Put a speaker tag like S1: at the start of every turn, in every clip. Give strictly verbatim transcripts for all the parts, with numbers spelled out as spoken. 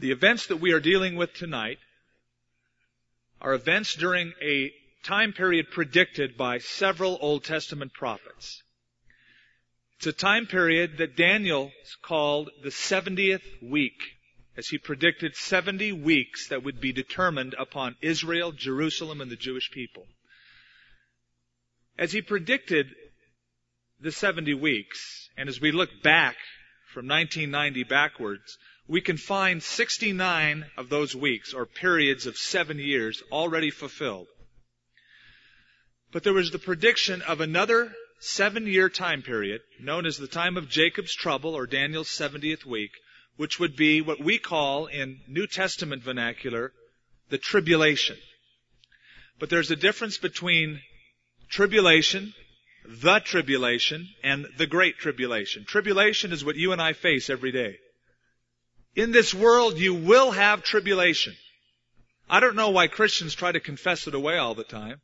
S1: The events that we are dealing with tonight are events during a time period predicted by several Old Testament prophets. It's a time period that Daniel called the seventieth week, as he predicted seventy weeks that would be determined upon Israel, Jerusalem, and the Jewish people. As he predicted the seventy weeks, and as we look back from nineteen ninety backwards, we can find sixty-nine of those weeks, or periods of seven years, already fulfilled. But there was the prediction of another seven-year time period, known as the time of Jacob's trouble, or Daniel's seventieth week, which would be what we call in New Testament vernacular, the tribulation. But there's a difference between tribulation, the tribulation, and the great tribulation. Tribulation is what you and I face every day. In this world, you will have tribulation. I don't know why Christians try to confess it away all the time.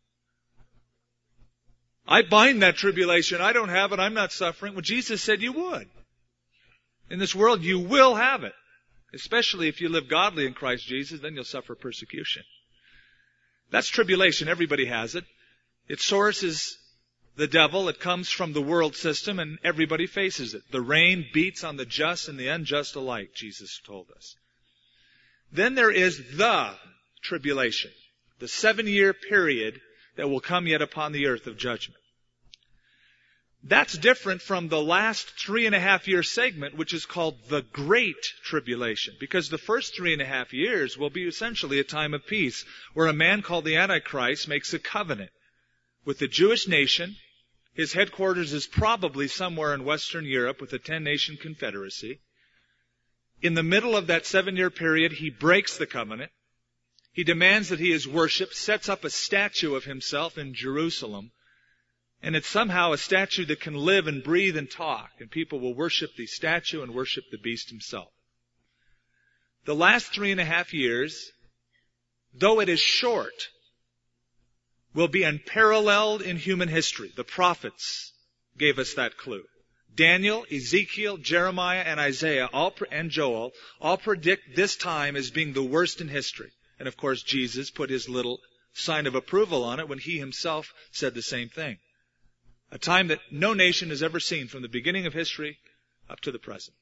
S1: I bind that tribulation. I don't have it. I'm not suffering. Well, Jesus said you would. In this world, you will have it. Especially if you live godly in Christ Jesus, then you'll suffer persecution. That's tribulation. Everybody has it. Its source is the devil. It comes from the world system, and everybody faces it. The rain beats on the just and the unjust alike, Jesus told us. Then there is the tribulation, the seven-year period that will come yet upon the earth of judgment. That's different from the last three and a half year segment, which is called the Great Tribulation, because the first three and a half years will be essentially a time of peace, where a man called the Antichrist makes a covenant with the Jewish nation. His headquarters is probably somewhere in Western Europe with a ten-nation confederacy. In the middle of that seven-year period, he breaks the covenant. He demands that he is worshipped, sets up a statue of himself in Jerusalem, and it's somehow a statue that can live and breathe and talk, and people will worship the statue and worship the beast himself. The last three and a half years, though it is short, will be unparalleled in human history. The prophets gave us that clue. Daniel, Ezekiel, Jeremiah, and Isaiah, all, and Joel, all predict this time as being the worst in history. And of course, Jesus put his little sign of approval on it when he himself said the same thing. A time that no nation has ever seen from the beginning of history up to the present.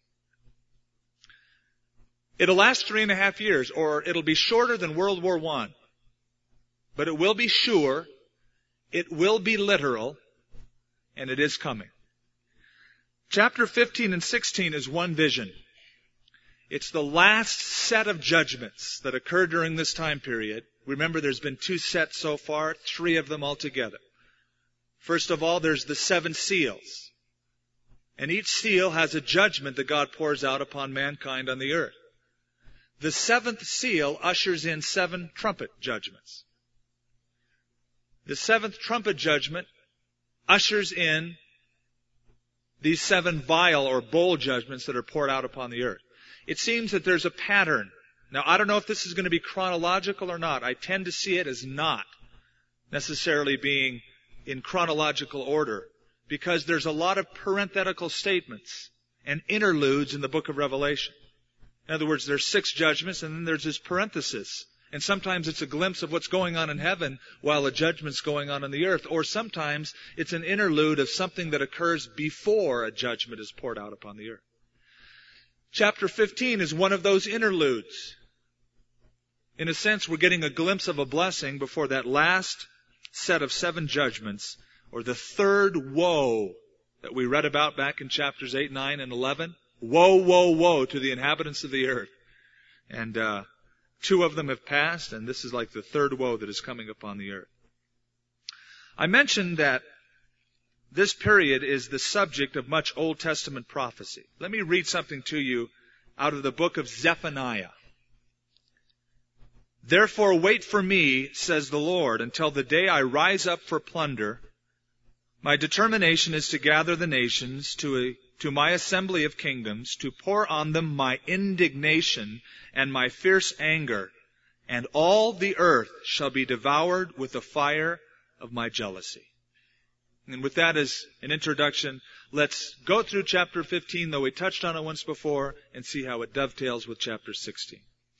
S1: It'll last three and a half years, or it'll be shorter than World War One. But it will be sure, it will be literal, and it is coming. Chapter fifteen and sixteen is one vision. It's the last set of judgments that occur during this time period. Remember, there's been two sets so far, three of them altogether. First of all, there's the seven seals. And each seal has a judgment that God pours out upon mankind on the earth. The seventh seal ushers in seven trumpet judgments. The seventh trumpet judgment ushers in these seven vial or bowl judgments that are poured out upon the earth. It seems that there's a pattern. Now, I don't know if this is going to be chronological or not. I tend to see it as not necessarily being in chronological order, because there's a lot of parenthetical statements and interludes in the book of Revelation. In other words, there's six judgments, and then there's this parenthesis. And sometimes it's a glimpse of what's going on in heaven while a judgment's going on on the earth. Or sometimes it's an interlude of something that occurs before a judgment is poured out upon the earth. Chapter fifteen is one of those interludes. In a sense, we're getting a glimpse of a blessing before that last set of seven judgments, or the third woe that we read about back in chapters eight, nine, and eleven. Woe, woe, woe to the inhabitants of the earth. And uh, two of them have passed, and this is like the third woe that is coming upon the earth. I mentioned that this period is the subject of much Old Testament prophecy. Let me read something to you out of the book of Zephaniah. Therefore wait for me, says the Lord, until the day I rise up for plunder. My determination is to gather the nations to a, to my assembly of kingdoms, to pour on them my indignation and my fierce anger, and all the earth shall be devoured with the fire of my jealousy. And with that as an introduction, let's go through chapter fifteen, though we touched on it once before, and see how it dovetails with chapter sixteen.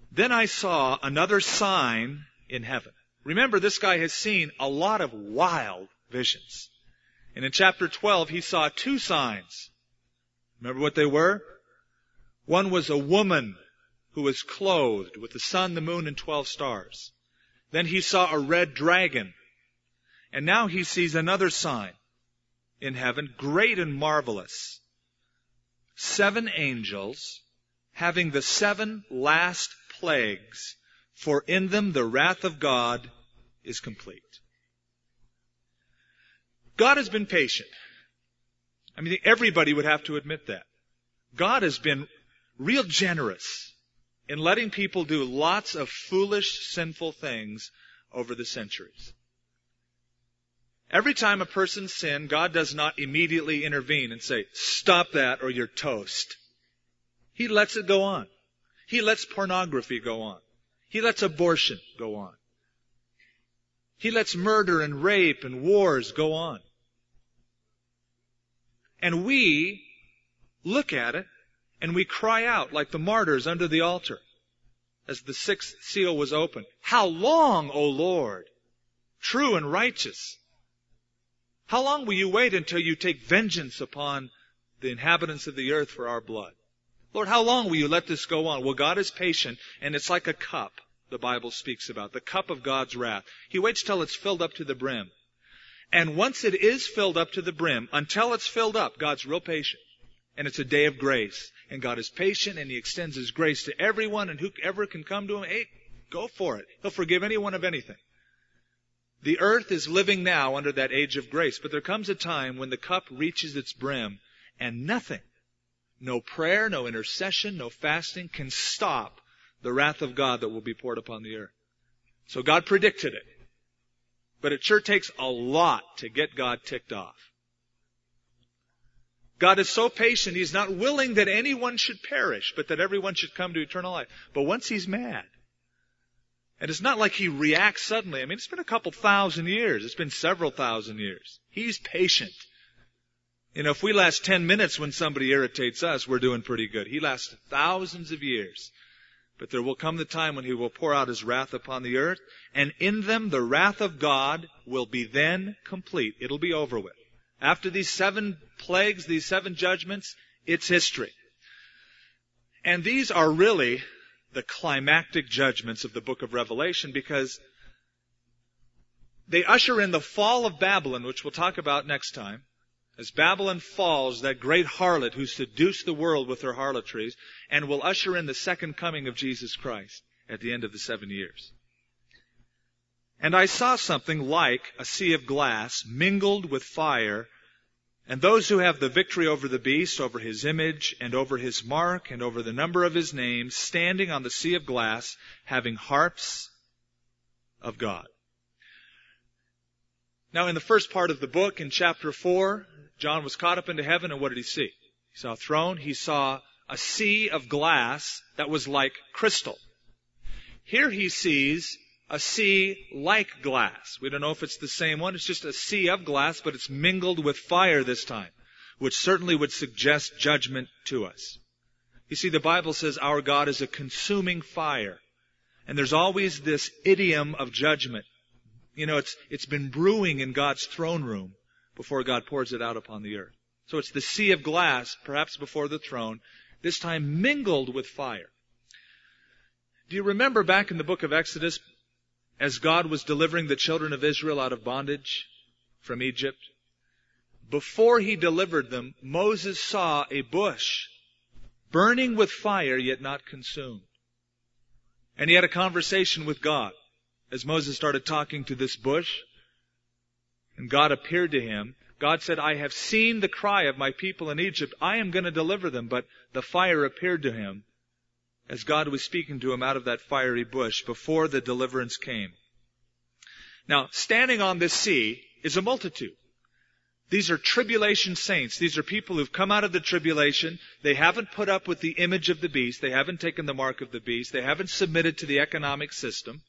S1: Then I saw another sign in heaven. Remember, this guy has seen a lot of wild visions. And in chapter twelve, he saw two signs. Remember what they were? One was a woman who was clothed with the sun, the moon, and twelve stars. Then he saw a red dragon. And now he sees another sign in heaven, great and marvelous. Seven angels having the seven last plagues, for in them the wrath of God is complete. God has been patient. I mean, everybody would have to admit that. God has been real generous in letting people do lots of foolish, sinful things over the centuries. Every time a person sins, God does not immediately intervene and say, stop that or you're toast. He lets it go on. He lets pornography go on. He lets abortion go on. He lets murder and rape and wars go on. And we look at it and we cry out like the martyrs under the altar as the sixth seal was opened. How long, O Lord, true and righteous? How long will you wait until you take vengeance upon the inhabitants of the earth for our blood? Lord, how long will you let this go on? Well, God is patient, and it's like a cup the Bible speaks about, the cup of God's wrath. He waits till it's filled up to the brim. And once it is filled up to the brim, until it's filled up, God's real patient. And it's a day of grace. And God is patient, and He extends His grace to everyone, and whoever can come to Him, hey, go for it. He'll forgive anyone of anything. The earth is living now under that age of grace, but there comes a time when the cup reaches its brim, and nothing, no prayer, no intercession, no fasting can stop the wrath of God that will be poured upon the earth. So God predicted it. But it sure takes a lot to get God ticked off. God is so patient, He's not willing that anyone should perish, but that everyone should come to eternal life. But once He's mad, and it's not like He reacts suddenly. I mean, it's been a couple thousand years. It's been several thousand years. He's patient. You know, if we last ten minutes when somebody irritates us, we're doing pretty good. He lasts thousands of years. But there will come the time when He will pour out His wrath upon the earth, and in them the wrath of God will be then complete. It'll be over with. After these seven plagues, these seven judgments, it's history. And these are really the climactic judgments of the book of Revelation, because they usher in the fall of Babylon, which we'll talk about next time. As Babylon falls, that great harlot who seduced the world with her harlotries, and will usher in the second coming of Jesus Christ at the end of the seven years. And I saw something like a sea of glass mingled with fire, and those who have the victory over the beast, over his image, and over his mark, and over the number of his name, standing on the sea of glass, having harps of God. Now, in the first part of the book, in chapter four, John was caught up into heaven, and what did he see? He saw a throne. He saw a sea of glass that was like crystal. Here he sees a sea like glass. We don't know if it's the same one. It's just a sea of glass, but it's mingled with fire this time, which certainly would suggest judgment to us. You see, the Bible says our God is a consuming fire. And there's always this idiom of judgment. You know, it's it's been brewing in God's throne room before God pours it out upon the earth. So it's the sea of glass, perhaps before the throne, this time mingled with fire. Do you remember back in the book of Exodus, as God was delivering the children of Israel out of bondage from Egypt? Before He delivered them, Moses saw a bush burning with fire, yet not consumed. And he had a conversation with God as Moses started talking to this bush. And God appeared to him. God said, I have seen the cry of my people in Egypt. I am going to deliver them. But the fire appeared to him as God was speaking to him out of that fiery bush before the deliverance came. Now, standing on this sea is a multitude. These are tribulation saints. These are people who've come out of the tribulation. They haven't put up with the image of the beast. They haven't taken the mark of the beast. They haven't submitted to the economic system.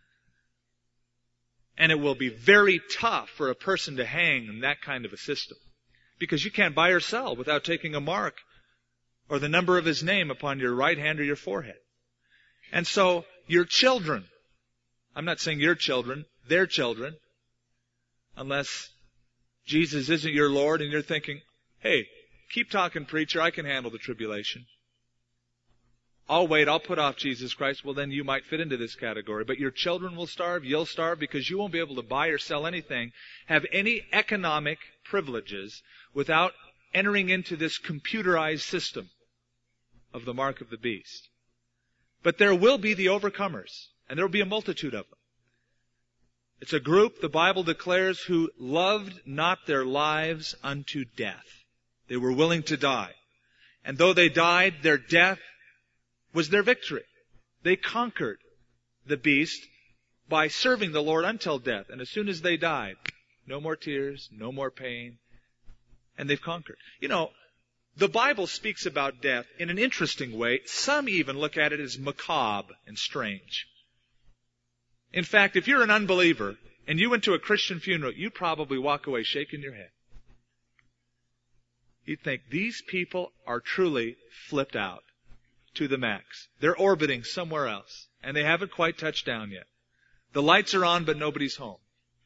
S1: And it will be very tough for a person to hang in that kind of a system, because you can't buy or sell without taking a mark or the number of His name upon your right hand or your forehead. And so, your children, I'm not saying your children, their children, unless Jesus isn't your Lord and you're thinking, hey, keep talking, preacher, I can handle the tribulation. I'll wait, I'll put off Jesus Christ. Well, then you might fit into this category. But your children will starve, you'll starve, because you won't be able to buy or sell anything, have any economic privileges without entering into this computerized system of the mark of the beast. But there will be the overcomers, and there will be a multitude of them. It's a group, the Bible declares, who loved not their lives unto death. They were willing to die. And though they died, their death was their victory. They conquered the beast by serving the Lord until death. And as soon as they died, no more tears, no more pain, and they've conquered. You know, the Bible speaks about death in an interesting way. Some even look at it as macabre and strange. In fact, if you're an unbeliever and you went to a Christian funeral, you'd probably walk away shaking your head. You'd think, these people are truly flipped out to the max. They're orbiting somewhere else, and they haven't quite touched down yet. The lights are on, but nobody's home.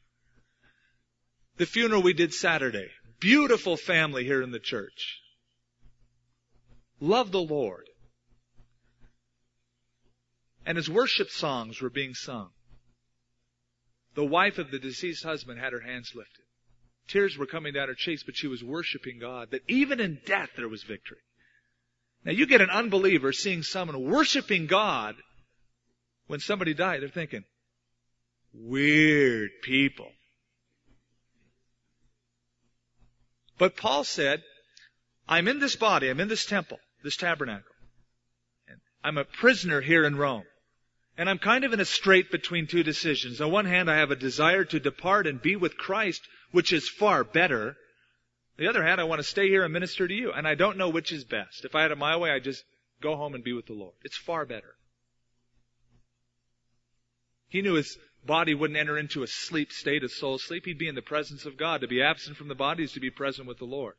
S1: The funeral we did Saturday, beautiful family here in the church. Love the Lord. And as worship songs were being sung, the wife of the deceased husband had her hands lifted. Tears were coming down her cheeks, but she was worshiping God, that even in death there was victory. Now you get an unbeliever seeing someone worshiping God when somebody died. They're thinking, weird people. But Paul said, I'm in this body, I'm in this temple, this tabernacle. And I'm a prisoner here in Rome. And I'm kind of in a strait between two decisions. On one hand, I have a desire to depart and be with Christ, which is far better. On the other hand, I want to stay here and minister to you. And I don't know which is best. If I had it my way, I'd just go home and be with the Lord. It's far better. He knew his body wouldn't enter into a sleep state, a soul sleep. He'd be in the presence of God. To be absent from the body is to be present with the Lord.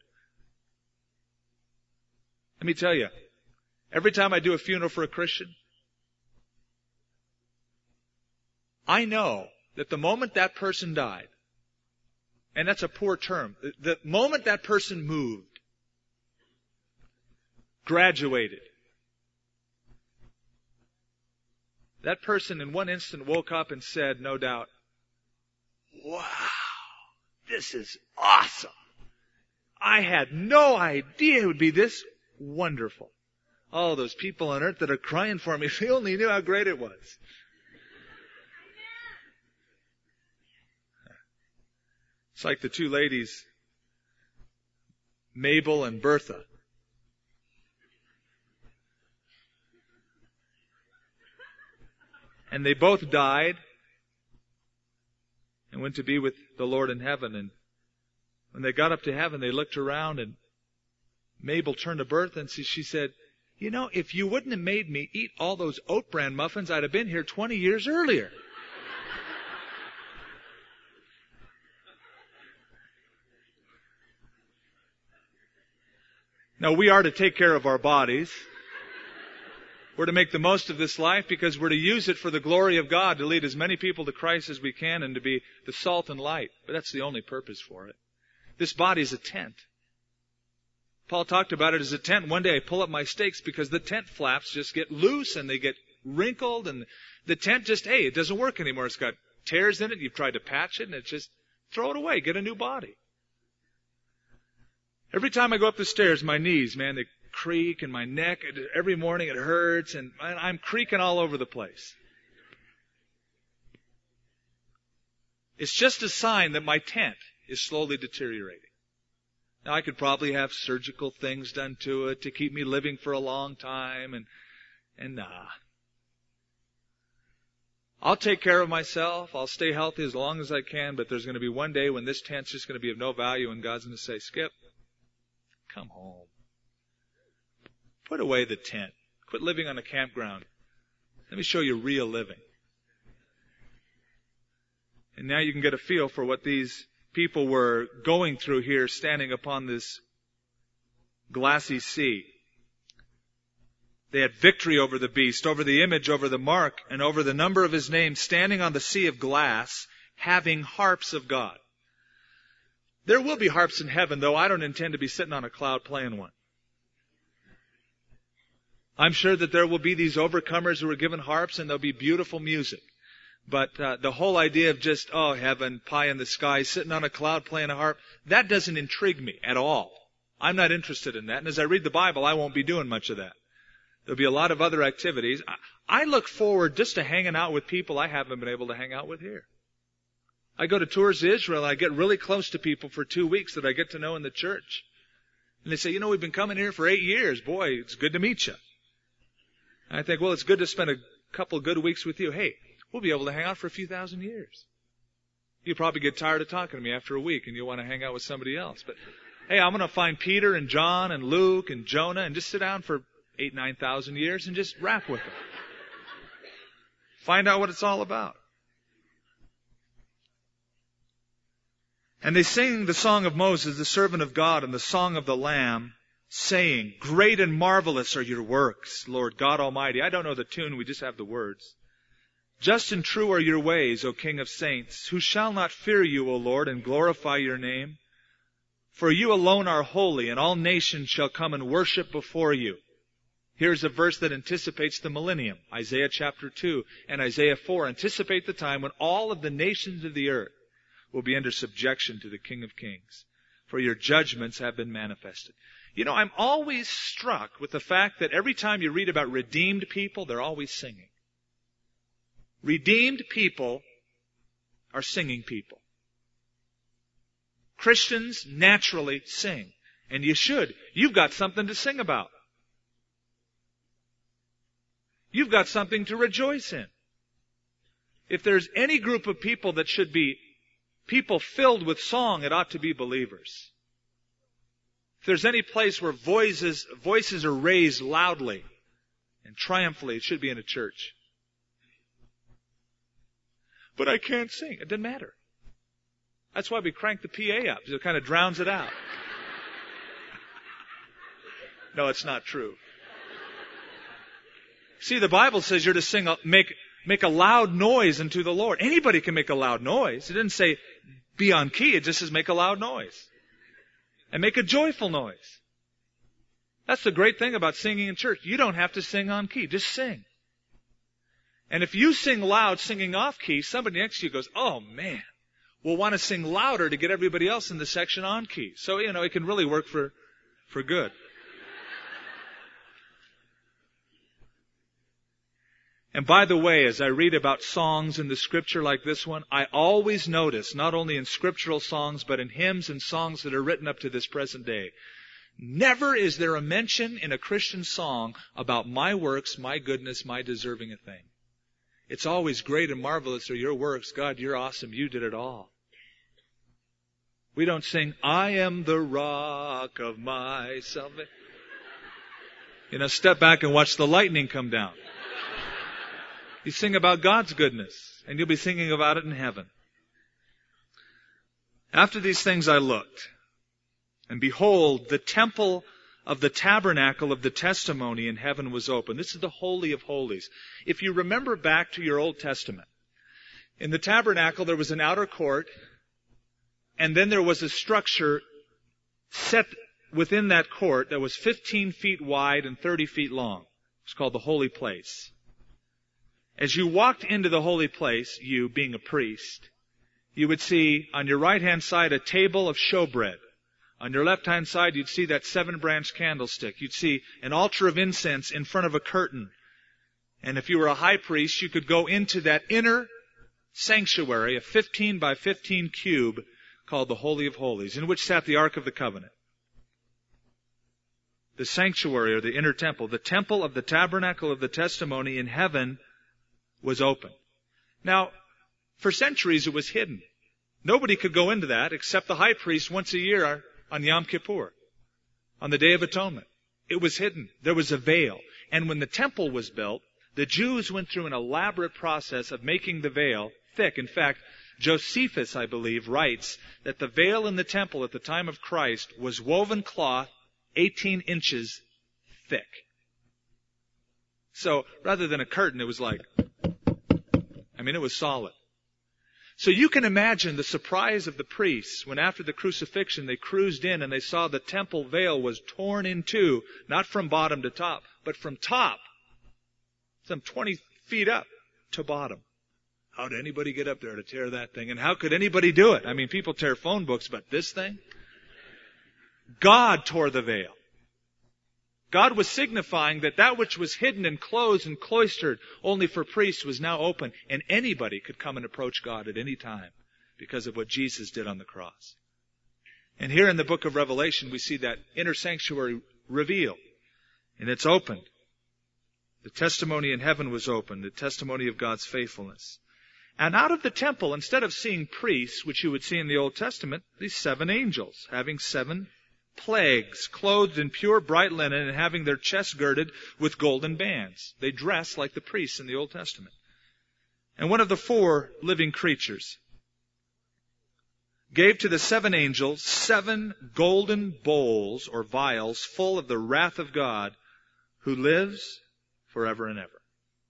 S1: Let me tell you, every time I do a funeral for a Christian, I know that the moment that person died, and that's a poor term, the moment that person moved, graduated, that person in one instant woke up and said, no doubt, wow, this is awesome. I had no idea it would be this wonderful. Oh, those people on earth that are crying for me, if they only knew how great it was. It's like the two ladies, Mabel and Bertha. And they both died and went to be with the Lord in heaven. And when they got up to heaven, they looked around, and Mabel turned to Bertha and she said, you know, if you wouldn't have made me eat all those oat bran muffins, I'd have been here twenty years earlier. Now, we are to take care of our bodies. We're to make the most of this life because we're to use it for the glory of God, to lead as many people to Christ as we can and to be the salt and light. But that's the only purpose for it. This body is a tent. Paul talked about it as a tent. One day I pull up my stakes because the tent flaps just get loose and they get wrinkled, and the tent just, hey, it doesn't work anymore. It's got tears in it. You've tried to patch it, and it's just, throw it away. Get a new body. Every time I go up the stairs, my knees, man, they creak, and my neck, every morning it hurts, and I'm creaking all over the place. It's just a sign that my tent is slowly deteriorating. Now, I could probably have surgical things done to it to keep me living for a long time, and, and nah. I'll take care of myself. I'll stay healthy as long as I can, but there's going to be one day when this tent's just going to be of no value, and God's going to say, Skip, come home. Put away the tent. Quit living on a campground. Let me show you real living. And now you can get a feel for what these people were going through here, standing upon this glassy sea. They had victory over the beast, over the image, over the mark, and over the number of his name, standing on the sea of glass, having harps of God. There will be harps in heaven, though I don't intend to be sitting on a cloud playing one. I'm sure that there will be these overcomers who are given harps, and there'll be beautiful music. But uh, the whole idea of just, oh, heaven, pie in the sky, sitting on a cloud playing a harp, that doesn't intrigue me at all. I'm not interested in that. And as I read the Bible, I won't be doing much of that. There'll be a lot of other activities. I look forward just to hanging out with people I haven't been able to hang out with here. I go to tours to Israel, and I get really close to people for two weeks that I get to know in the church. And they say, you know, we've been coming here for eight years. Boy, it's good to meet you. And I think, well, it's good to spend a couple of good weeks with you. Hey, we'll be able to hang out for a few thousand years. You'll probably get tired of talking to me after a week, and you'll want to hang out with somebody else. But, hey, I'm going to find Peter and John and Luke and Jonah and just sit down for eight, nine thousand years and just rap with them. Find out what it's all about. And they sing the song of Moses, the servant of God, and the song of the Lamb, saying, great and marvelous are your works, Lord God Almighty. I don't know the tune, we just have the words. Just and true are your ways, O King of saints. Who shall not fear you, O Lord, and glorify your name? For you alone are holy, and all nations shall come and worship before you. Here's a verse that anticipates the millennium. Isaiah chapter two and Isaiah four anticipate the time when all of the nations of the earth will be under subjection to the King of Kings. For your judgments have been manifested. You know, I'm always struck with the fact that every time you read about redeemed people, they're always singing. Redeemed people are singing people. Christians naturally sing. And you should. You've got something to sing about. You've got something to rejoice in. If there's any group of people that should be people filled with song, it ought to be believers. If there's any place where voices, voices are raised loudly and triumphantly, it should be in a church. But I can't sing. It doesn't matter. That's why we crank the P A up. It kind of drowns it out. No, it's not true. See, the Bible says you're to sing, make, make a loud noise unto the Lord. Anybody can make a loud noise. It didn't say be on key. It just says make a loud noise. And make a joyful noise. That's the great thing about singing in church. You don't have to sing on key. Just sing. And if you sing loud, singing off key, somebody next to you goes, oh man, will want to sing louder to get everybody else in the section on key. So, you know, it can really work for, for good. And by the way, as I read about songs in the Scripture like this one, I always notice, not only in scriptural songs, but in hymns and songs that are written up to this present day, never is there a mention in a Christian song about my works, my goodness, my deserving a thing. It's always great and marvelous are your works. God, you're awesome. You did it all. We don't sing, I am the rock of my salvation. You know, step back and watch the lightning come down. You sing about God's goodness, and you'll be singing about it in heaven. After these things I looked, and behold, the temple of the tabernacle of the testimony in heaven was open. This is the Holy of Holies. If you remember back to your Old Testament, in the tabernacle there was an outer court, and then there was a structure set within that court that was fifteen feet wide and thirty feet long. It's called the Holy Place. As you walked into the holy place, you being a priest, you would see on your right-hand side a table of showbread. On your left-hand side, you'd see that seven-branch candlestick. You'd see an altar of incense in front of a curtain. And if you were a high priest, you could go into that inner sanctuary, a fifteen by fifteen cube called the Holy of Holies, in which sat the Ark of the Covenant. The sanctuary, or the inner temple, the temple of the tabernacle of the testimony in heaven was open. Now, for centuries it was hidden. Nobody could go into that except the high priest once a year on Yom Kippur, on the Day of Atonement. It was hidden. There was a veil. And when the temple was built, the Jews went through an elaborate process of making the veil thick. In fact, Josephus, I believe, writes that the veil in the temple at the time of Christ was woven cloth eighteen inches thick. So rather than a curtain, it was like, I mean, it was solid. So you can imagine the surprise of the priests when after the crucifixion they cruised in and they saw the temple veil was torn in two, not from bottom to top, but from top, some twenty feet up to bottom. How did anybody get up there to tear that thing? And how could anybody do it? I mean, people tear phone books, but this thing? God tore the veil. God was signifying that that which was hidden and closed and cloistered only for priests was now open, and anybody could come and approach God at any time because of what Jesus did on the cross. And here in the book of Revelation, we see that inner sanctuary revealed, and it's opened. The testimony in heaven was opened, the testimony of God's faithfulness. And out of the temple, instead of seeing priests, which you would see in the Old Testament, these seven angels having seven plagues, clothed in pure bright linen and having their chests girded with golden bands. They dress like the priests in the Old Testament. And one of the four living creatures gave to the seven angels seven golden bowls or vials full of the wrath of God who lives forever and ever.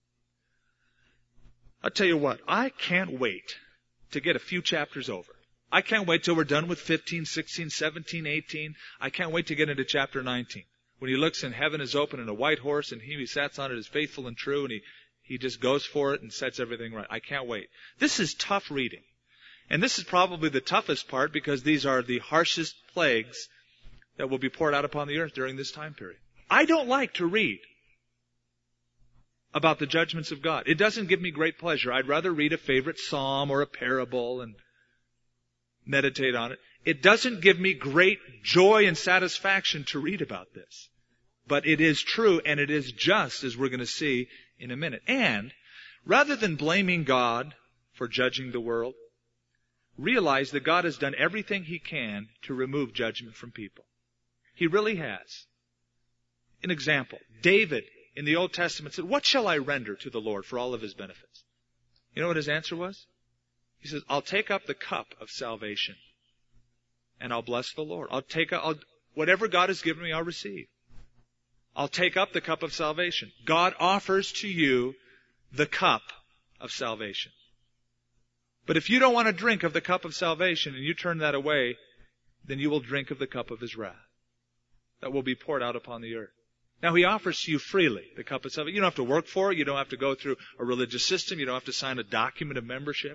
S1: I'll tell you what, I can't wait to get a few chapters over. I can't wait till we're done with fifteen, sixteen, seventeen, eighteen. I can't wait to get into chapter nineteen. When he looks and heaven is open and a white horse and he who sits on it is faithful and true and he, he just goes for it and sets everything right. I can't wait. This is tough reading. And this is probably the toughest part because these are the harshest plagues that will be poured out upon the earth during this time period. I don't like to read about the judgments of God. It doesn't give me great pleasure. I'd rather read a favorite psalm or a parable and meditate on it. It doesn't give me great joy and satisfaction to read about this. But it is true and it is just, as we're going to see in a minute. And rather than blaming God for judging the world, realize that God has done everything He can to remove judgment from people. He really has. An example, David in the Old Testament said, "What shall I render to the Lord for all of His benefits?" You know what his answer was? He says, "I'll take up the cup of salvation and I'll bless the Lord. I'll take up, I'll, whatever God has given me, I'll receive. I'll take up the cup of salvation." God offers to you the cup of salvation. But if you don't want to drink of the cup of salvation and you turn that away, then you will drink of the cup of His wrath that will be poured out upon the earth. Now, He offers to you freely the cup of salvation. You don't have to work for it. You don't have to go through a religious system. You don't have to sign a document of membership.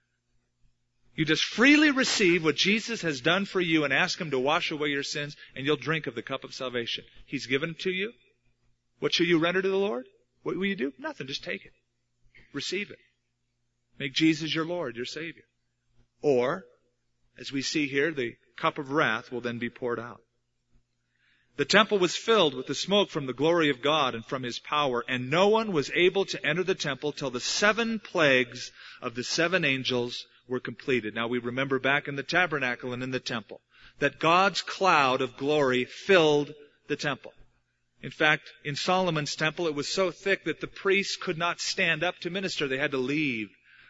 S1: You just freely receive what Jesus has done for you and ask Him to wash away your sins, and you'll drink of the cup of salvation. He's given it to you. What shall you render to the Lord? What will you do? Nothing. Just take it. Receive it. Make Jesus your Lord, your Savior. Or, as we see here, the cup of wrath will then be poured out. The temple was filled with the smoke from the glory of God and from His power, and no one was able to enter the temple till the seven plagues of the seven angels were completed. Now we remember back in the tabernacle and in the temple that God's cloud of glory filled the temple. In fact, in Solomon's temple, it was so thick that the priests could not stand up to minister. They had to leave.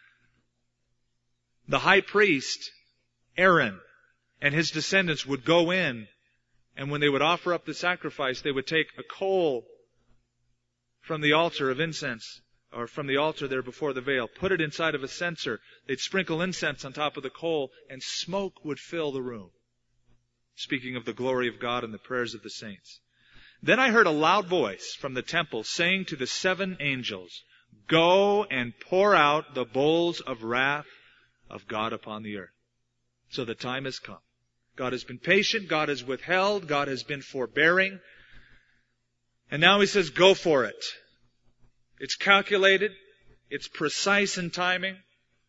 S1: The high priest, Aaron, and his descendants would go in, and when they would offer up the sacrifice, they would take a coal from the altar of incense, or from the altar there before the veil, put it inside of a censer. They'd sprinkle incense on top of the coal, and smoke would fill the room. Speaking of the glory of God and the prayers of the saints. Then I heard a loud voice from the temple saying to the seven angels, "Go and pour out the bowls of wrath of God upon the earth." So the time has come. God has been patient. God has withheld. God has been forbearing. And now He says, go for it. It's calculated. It's precise in timing.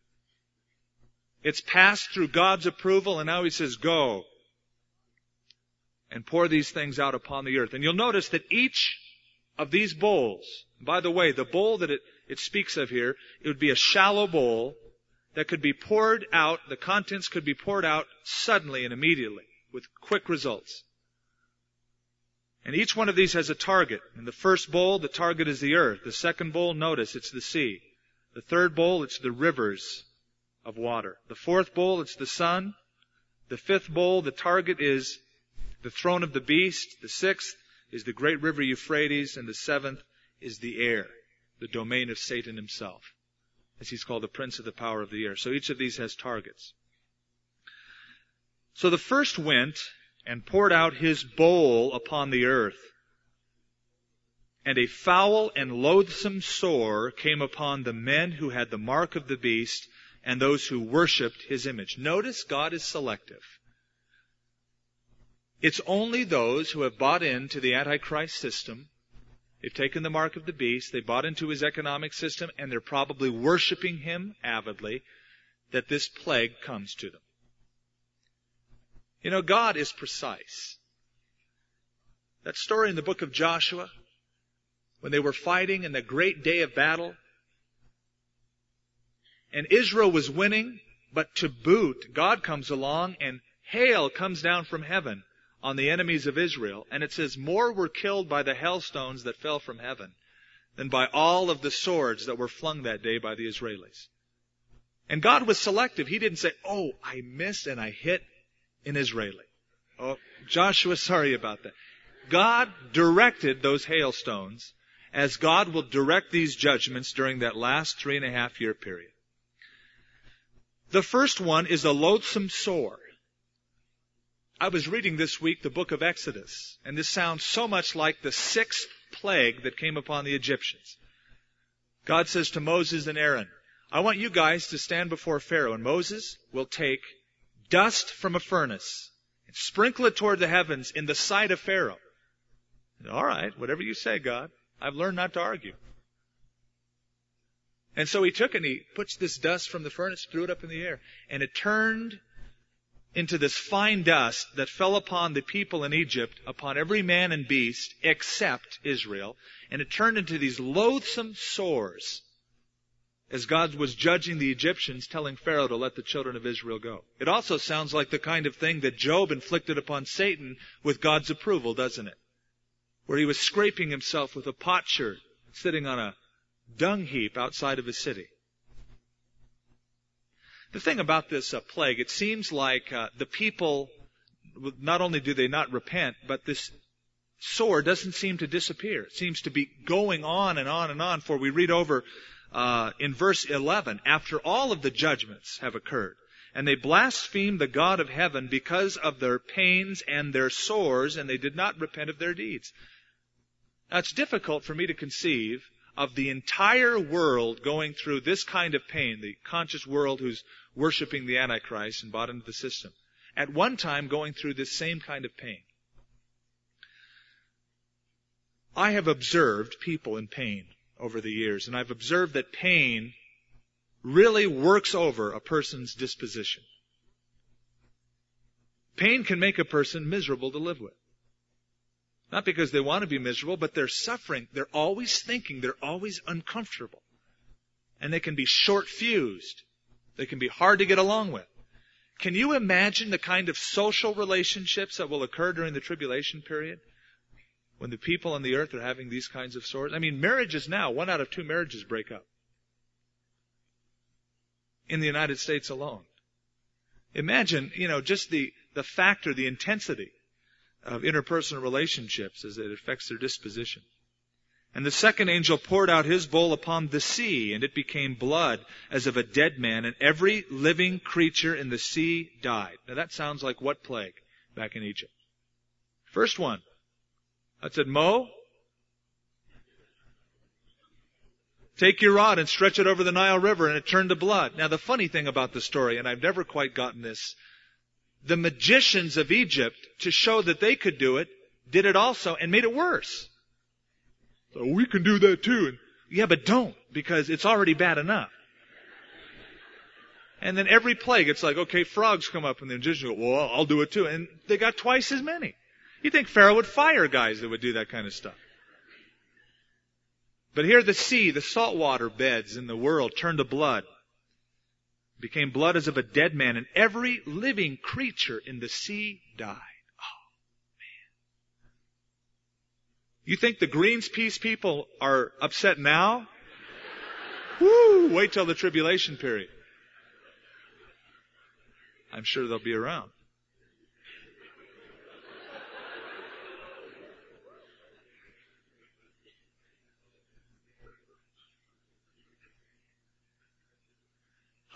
S1: It's passed through God's approval. And now He says, go and pour these things out upon the earth. And you'll notice that each of these bowls, by the way, the bowl that it, it speaks of here, it would be a shallow bowl that could be poured out, the contents could be poured out suddenly and immediately with quick results. And each one of these has a target. In the first bowl, the target is the earth. The second bowl, notice, it's the sea. The third bowl, it's the rivers of water. The fourth bowl, it's the sun. The fifth bowl, the target is the throne of the beast. The sixth is the great river Euphrates. And the seventh is the air, the domain of Satan himself, as he's called the prince of the power of the air. So each of these has targets. So the first went and poured out his bowl upon the earth, and a foul and loathsome sore came upon the men who had the mark of the beast and those who worshipped his image. Notice God is selective. It's only those who have bought into the Antichrist system. They've taken the mark of the beast, they bought into his economic system, and they're probably worshiping him avidly, that this plague comes to them. You know, God is precise. That story in the book of Joshua, when they were fighting in the great day of battle, and Israel was winning, but to boot, God comes along and hail comes down from heaven on the enemies of Israel. And it says, more were killed by the hailstones that fell from heaven than by all of the swords that were flung that day by the Israelis. And God was selective. He didn't say, oh, I missed and I hit an Israeli. Oh, Joshua, sorry about that. God directed those hailstones, as God will direct these judgments during that last three and a half year period. The first one is a loathsome sore. I was reading this week the book of Exodus, and this sounds so much like the sixth plague that came upon the Egyptians. God says to Moses and Aaron, I want you guys to stand before Pharaoh, and Moses will take dust from a furnace and sprinkle it toward the heavens in the sight of Pharaoh. All right, whatever you say, God. I've learned not to argue. And so he took and he puts this dust from the furnace, threw it up in the air, and it turned into this fine dust that fell upon the people in Egypt, upon every man and beast except Israel. And it turned into these loathsome sores as God was judging the Egyptians, telling Pharaoh to let the children of Israel go. It also sounds like the kind of thing that Job inflicted upon Satan with God's approval, doesn't it? Where he was scraping himself with a potsherd, sitting on a dung heap outside of his city. The thing about this uh, plague, it seems like uh, the people, not only do they not repent, but this sore doesn't seem to disappear. It seems to be going on and on and on. For we read over uh, in verse eleven, after all of the judgments have occurred, and they blasphemed the God of heaven because of their pains and their sores, and they did not repent of their deeds. Now, it's difficult for me to conceive of the entire world going through this kind of pain, the conscious world who's worshiping the Antichrist and bought into the system, at one time going through this same kind of pain. I have observed people in pain over the years, and I've observed that pain really works over a person's disposition. Pain can make a person miserable to live with. Not because they want to be miserable, but they're suffering. They're always thinking. They're always uncomfortable. And they can be short-fused. They can be hard to get along with. Can you imagine the kind of social relationships that will occur during the tribulation period? When the people on the earth are having these kinds of sores? I mean, marriages now, one out of two marriages break up. In the United States alone. Imagine, you know, just the, the factor, the intensity of interpersonal relationships as it affects their disposition. And the second angel poured out his bowl upon the sea, and it became blood as of a dead man, and every living creature in the sea died. Now that sounds like what plague back in Egypt? First one. I said, Mo, take your rod and stretch it over the Nile River, and it turned to blood. Now the funny thing about the story, and I've never quite gotten this, the magicians of Egypt, to show that they could do it, did it also and made it worse. So we can do that too. And, yeah, but don't, because it's already bad enough. And then every plague, it's like, okay, frogs come up, and the magicians go, well, I'll do it too. And they got twice as many. You'd think Pharaoh would fire guys that would do that kind of stuff. But here the sea, the saltwater beds in the world turned to blood. Became blood as of a dead man, and every living creature in the sea died. Oh, man. You think the Greenpeace people are upset now? Woo! Wait till the tribulation period. I'm sure they'll be around.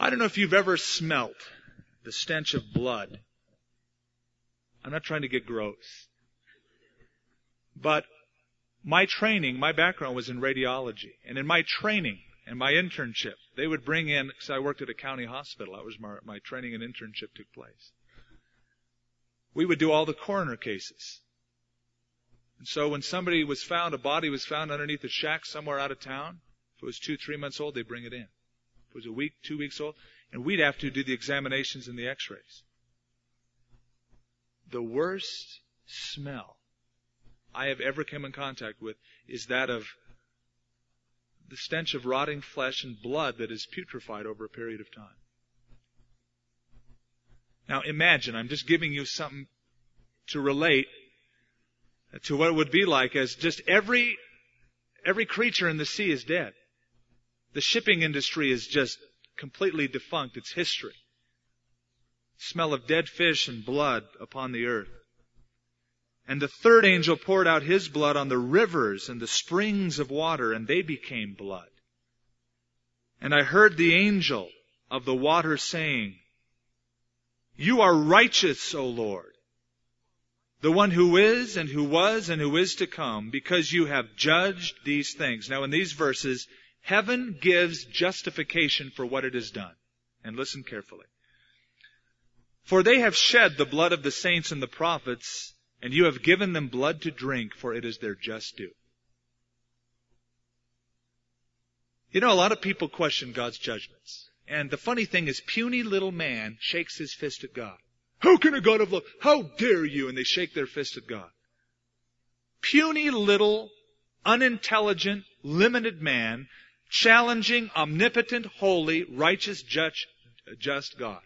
S1: I don't know if you've ever smelt the stench of blood. I'm not trying to get gross. But my training, my background was in radiology. And in my training and my internship, they would bring in, because I worked at a county hospital, that was my, my training and internship took place. We would do all the coroner cases. And so when somebody was found, a body was found underneath a shack somewhere out of town, if it was two, three months old, they'd bring it in. If it was a week, two weeks old, and we'd have to do the examinations and the x-rays. The worst smell I have ever come in contact with is that of the stench of rotting flesh and blood that is putrefied over a period of time. Now imagine, I'm just giving you something to relate to what it would be like as just every, every creature in the sea is dead. The shipping industry is just completely defunct. It's history. Smell of dead fish and blood upon the earth. And the third angel poured out his blood on the rivers and the springs of water, and they became blood. And I heard the angel of the water saying, "You are righteous, O Lord, the one who is and who was and who is to come, because you have judged these things." Now in these verses, heaven gives justification for what it has done. And listen carefully. "For they have shed the blood of the saints and the prophets, and you have given them blood to drink, for it is their just due." You know, a lot of people question God's judgments. And the funny thing is, puny little man shakes his fist at God. "How can a God of love? How dare you?" And they shake their fist at God. Puny little, unintelligent, limited man challenging omnipotent, holy, righteous, judge, just God.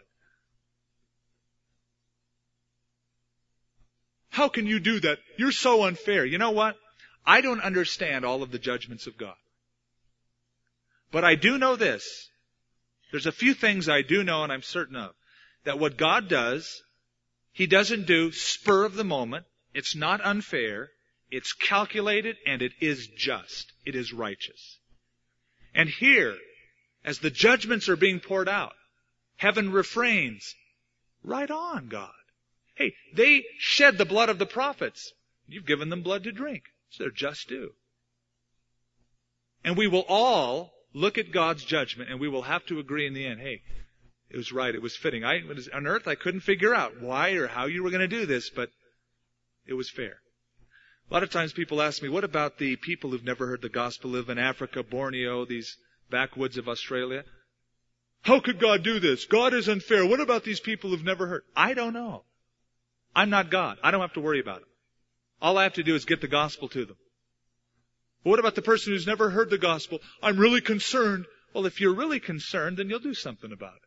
S1: How can you do that? You're so unfair. You know what? I don't understand all of the judgments of God. But I do know this. There's a few things I do know and I'm certain of. That what God does, He doesn't do spur of the moment. It's not unfair. It's calculated and it is just. It is righteous. And here, as the judgments are being poured out, heaven refrains. Right on, God. Hey, they shed the blood of the prophets. You've given them blood to drink. It's their just due. And we will all look at God's judgment and we will have to agree in the end, hey, it was right, it was fitting. I, on earth, I couldn't figure out why or how you were going to do this, but it was fair. A lot of times people ask me, what about the people who've never heard the gospel, live in Africa, Borneo, these backwoods of Australia? How could God do this? God is unfair. What about these people who've never heard? I don't know. I'm not God. I don't have to worry about it. All I have to do is get the gospel to them. But what about the person who's never heard the gospel? I'm really concerned. Well, if you're really concerned, then you'll do something about it.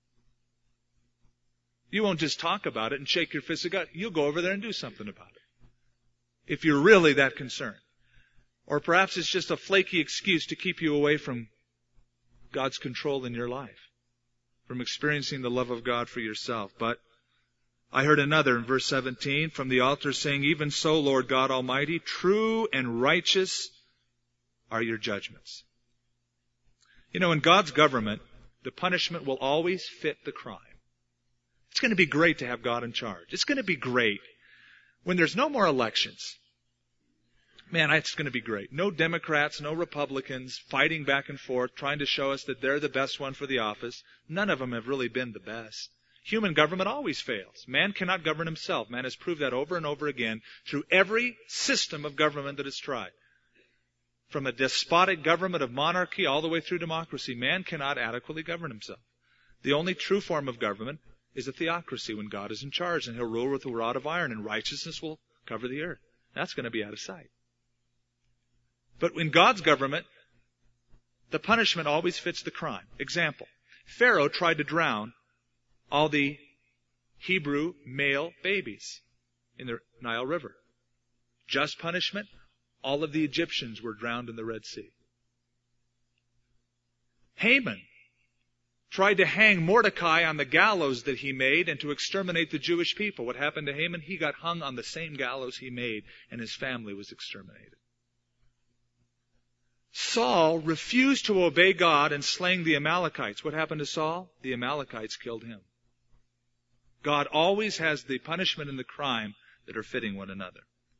S1: You won't just talk about it and shake your fist at God. You'll go over there and do something about it. If you're really that concerned. Or perhaps it's just a flaky excuse to keep you away from God's control in your life. From experiencing the love of God for yourself. But I heard another in verse seventeen from the altar saying, "Even so, Lord God Almighty, true and righteous are your judgments." You know, in God's government, the punishment will always fit the crime. It's going to be great to have God in charge. It's going to be great when there's no more elections. Man, it's going to be great. No Democrats, no Republicans fighting back and forth, trying to show us that they're the best one for the office. None of them have really been the best. Human government always fails. Man cannot govern himself. Man has proved that over and over again through every system of government that is tried. From a despotic government of monarchy all the way through democracy, man cannot adequately govern himself. The only true form of government is a theocracy when God is in charge and He'll rule with a rod of iron and righteousness will cover the earth. That's going to be out of sight. But in God's government, the punishment always fits the crime. Example, Pharaoh tried to drown all the Hebrew male babies in the Nile River. Just punishment, all of the Egyptians were drowned in the Red Sea. Haman tried to hang Mordecai on the gallows that he made and to exterminate the Jewish people. What happened to Haman? He got hung on the same gallows he made and his family was exterminated. Saul refused to obey God and slaying the Amalekites. What happened to Saul? The Amalekites killed him. God always has the punishment and the crime that are fitting one another.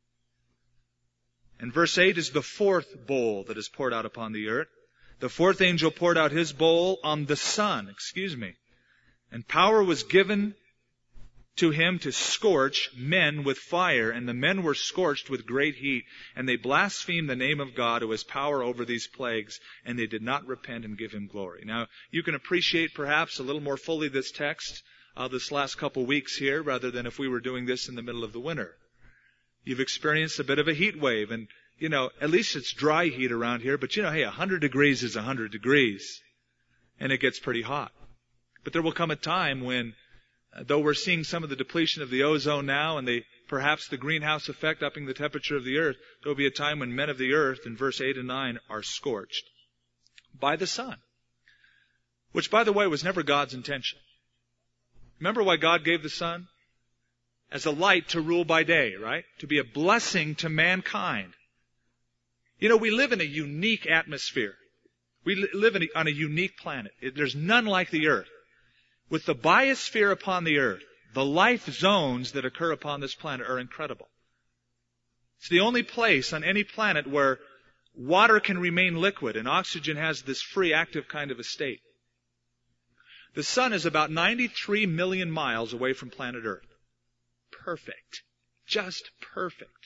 S1: And verse eight is the fourth bowl that is poured out upon the earth. The fourth angel poured out his bowl on the sun, excuse me. And power was given to him to scorch men with fire, and the men were scorched with great heat, and they blasphemed the name of God who has power over these plagues, and they did not repent and give him glory. Now, you can appreciate perhaps a little more fully this text uh, this last couple weeks here, rather than if we were doing this in the middle of the winter. You've experienced a bit of a heat wave, and, you know, at least it's dry heat around here, but, you know, hey, one hundred degrees is one hundred degrees, and it gets pretty hot. But there will come a time when, uh, though we're seeing some of the depletion of the ozone now, and the perhaps the greenhouse effect upping the temperature of the earth, there will be a time when men of the earth, in verse eight and nine, are scorched by the sun, which, by the way, was never God's intention. Remember why God gave the sun? As a light to rule by day, right? To be a blessing to mankind. You know, we live in a unique atmosphere. We li- live in a, on a unique planet. It, there's none like the earth. With the biosphere upon the earth, the life zones that occur upon this planet are incredible. It's the only place on any planet where water can remain liquid and oxygen has this free active kind of a state. The sun is about ninety-three million miles away from planet Earth. Perfect. Just perfect.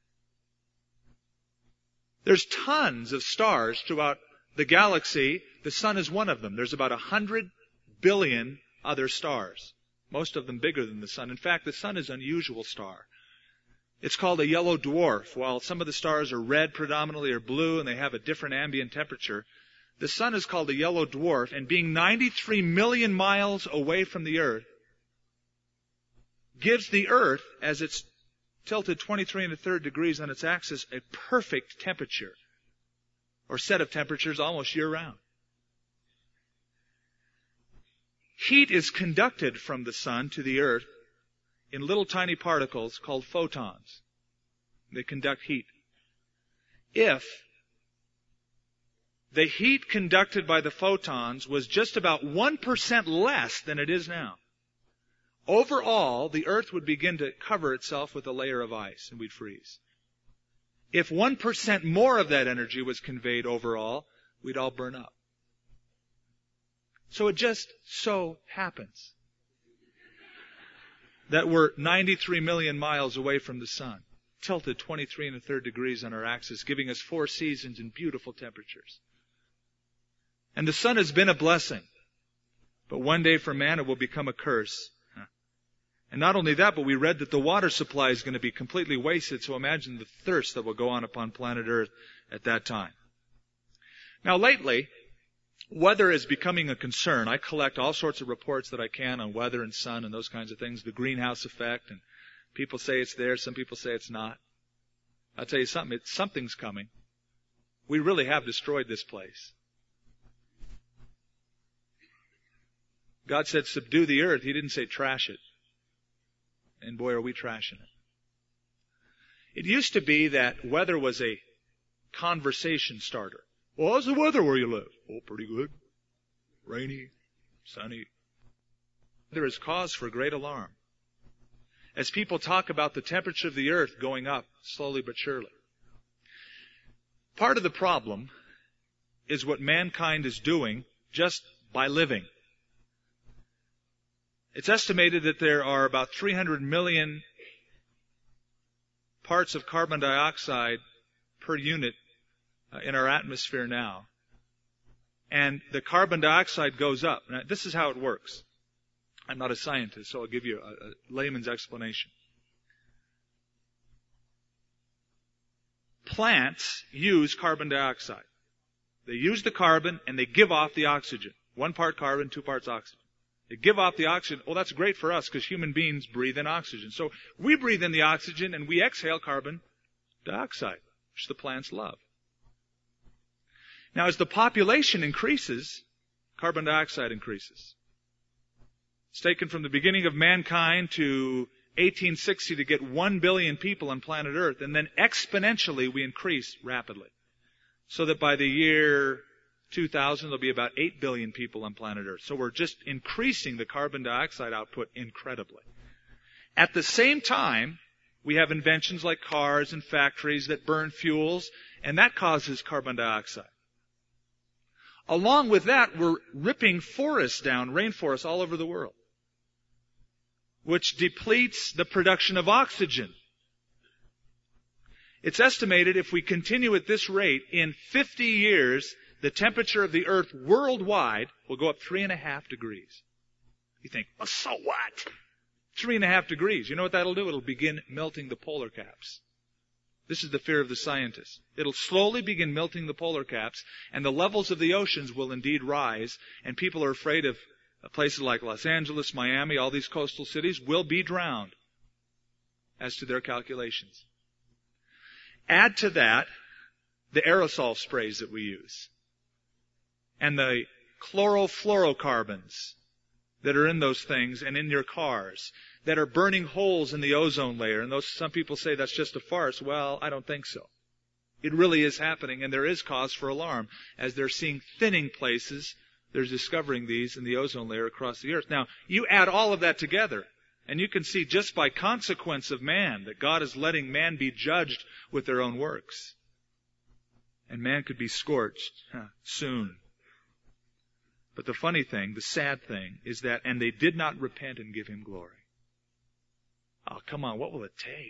S1: There's tons of stars throughout the galaxy. The sun is one of them. There's about a hundred billion other stars. Most of them bigger than the sun. In fact, the sun is an unusual star. It's called a yellow dwarf. While some of the stars are red predominantly or blue and they have a different ambient temperature, the sun is called a yellow dwarf, and being ninety-three million miles away from the earth gives the earth, as it's tilted twenty-three and a third degrees on its axis, a perfect temperature, or set of temperatures almost year-round. Heat is conducted from the sun to the earth in little tiny particles called photons. They conduct heat. If the heat conducted by the photons was just about one percent less than it is now, overall, the earth would begin to cover itself with a layer of ice, and we'd freeze. If one percent more of that energy was conveyed overall, we'd all burn up. So it just so happens that we're ninety-three million miles away from the sun, tilted twenty-three and a third degrees on our axis, giving us four seasons and beautiful temperatures. And the sun has been a blessing, but one day for man it will become a curse. And not only that, but we read that the water supply is going to be completely wasted, so imagine the thirst that will go on upon planet Earth at that time. Now lately, weather is becoming a concern. I collect all sorts of reports that I can on weather and sun and those kinds of things, the greenhouse effect, and people say it's there, some people say it's not. I'll tell you something, it's, something's coming. We really have destroyed this place. God said, subdue the earth. He didn't say trash it. And boy, are we trashing it. It used to be that weather was a conversation starter. Well, how's the weather where you live? Oh, pretty good. Rainy, sunny. There is cause for great alarm as people talk about the temperature of the earth going up slowly but surely. Part of the problem is what mankind is doing just by living. It's estimated that there are about three hundred million parts of carbon dioxide per unit uh, in our atmosphere now. And the carbon dioxide goes up. Now, this is how it works. I'm not a scientist, so I'll give you a, a layman's explanation. Plants use carbon dioxide. They use the carbon and they give off the oxygen. One part carbon, two parts oxygen. They give off the oxygen. Oh, that's great for us because human beings breathe in oxygen. So we breathe in the oxygen and we exhale carbon dioxide, which the plants love. Now, as the population increases, carbon dioxide increases. It's taken from the beginning of mankind to eighteen sixty to get one billion people on planet Earth, and then exponentially we increase rapidly. so that by the year two thousand, there'll be about eight billion people on planet Earth. So we're just increasing the carbon dioxide output incredibly. At the same time, we have inventions like cars and factories that burn fuels, and that causes carbon dioxide. Along with that, we're ripping forests down, rainforests all over the world, which depletes the production of oxygen. It's estimated if we continue at this rate, in fifty years, the temperature of the earth worldwide will go up three and a half degrees. You think, well, so what? Three and a half degrees. You know what that'll do? It'll begin melting the polar caps. This is the fear of the scientists. It'll slowly begin melting the polar caps, and the levels of the oceans will indeed rise, and people are afraid of places like Los Angeles, Miami, all these coastal cities will be drowned as to their calculations. Add to that the aerosol sprays that we use and the chlorofluorocarbons that are in those things and in your cars that are burning holes in the ozone layer. And those, some people say that's just a farce. Well, I don't think so. It really is happening, and there is cause for alarm. As they're seeing thinning places, they're discovering these in the ozone layer across the earth. Now, you add all of that together, and you can see just by consequence of man that God is letting man be judged with their own works. And man could be scorched huh, soon. But the funny thing, the sad thing, is that, and they did not repent and give him glory. Oh, come on, what will it take?